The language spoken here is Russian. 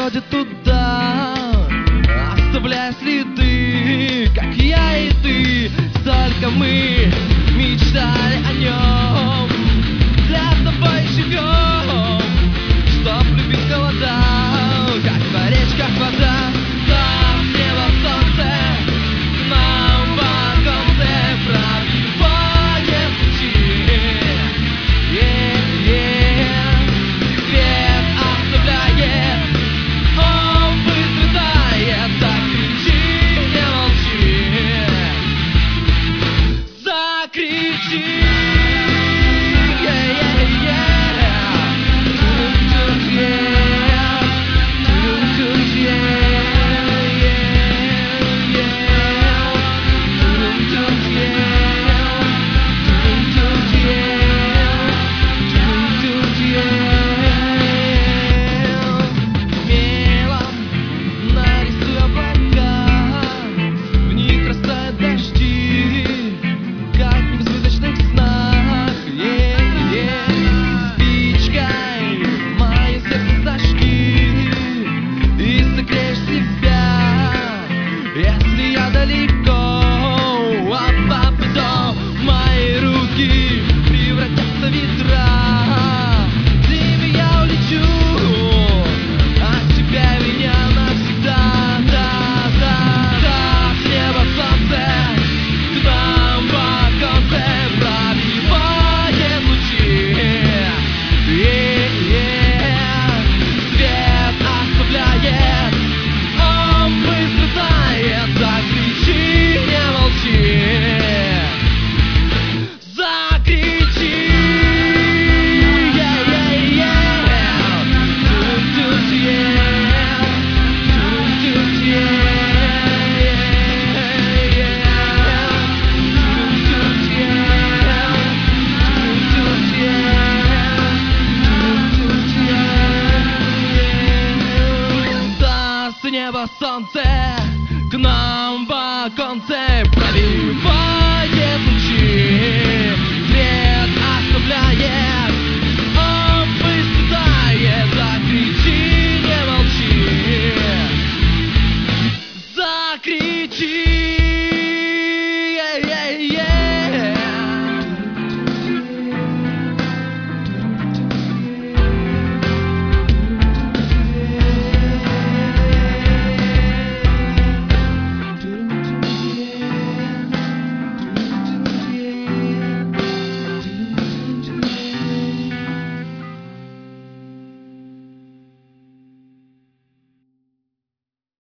уходит туда, оставляя следы, как я и ты. Только мы мечтали о нем, для тобой живем, чтоб любить холода, как по речках вода. Там с неба солнце к нам в оконце пробивает лучи. Свет оставляет, он быстро тает. Закричи, не молчи, закричи. Если я далеко, а потом мои руки превратятся в ветра, к ними я улечу, от тебя меня навсегда. Да, с неба солнце к нам в оконце пробивает лучи. Свет оставляет, он быстро тает. Закричи, не молчи, закричи. Да, с неба солнце к нам в оконце